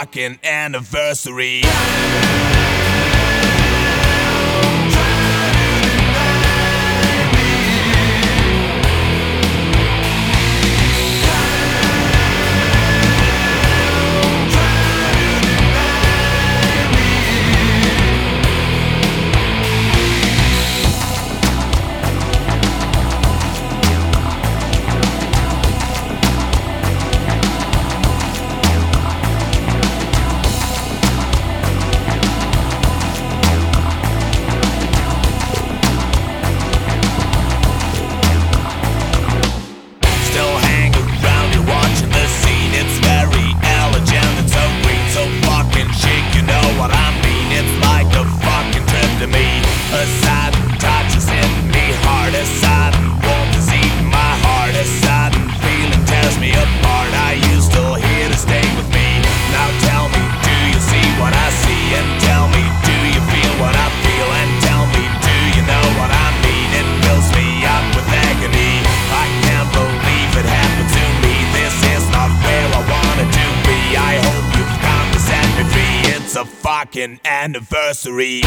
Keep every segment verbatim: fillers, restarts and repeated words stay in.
fucking anniversary. It's a fucking anniversary.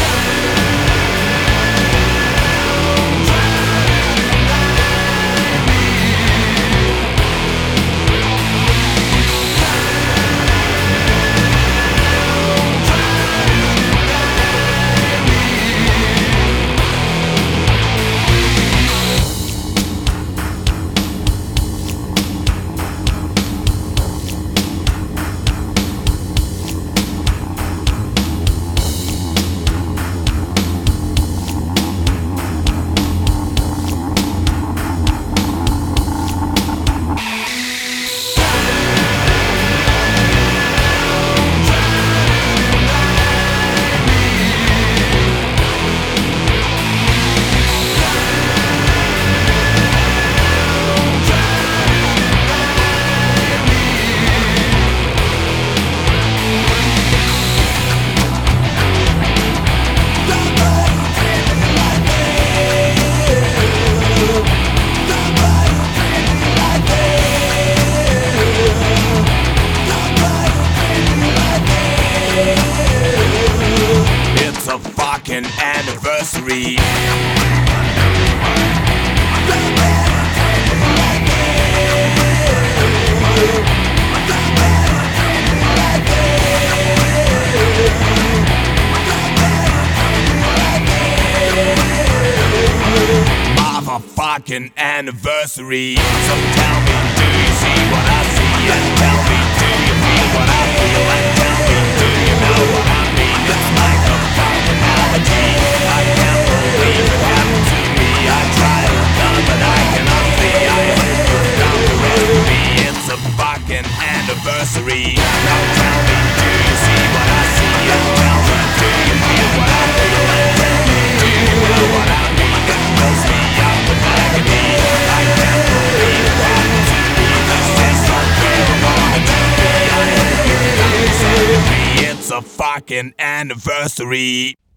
Fucking anniversary. Motherfucking anniversary. So tell me, do you see what I see? And tell me, do you feel what I feel? And tell me, do you know what I mean? It's like a fucking melody. I can't believe it happened to me. I try to run, but I cannot see. I hope you've got the rest of me. It's a fucking anniversary. Now tell me, do you see what I see? And tell me, do you feel what I feel? And tell me, do you know what I mean? It fills me up with agony. I can't believe it happened to me. This is not where I wanna be. I hope you've got the rest of me. It's a fucking anniversary.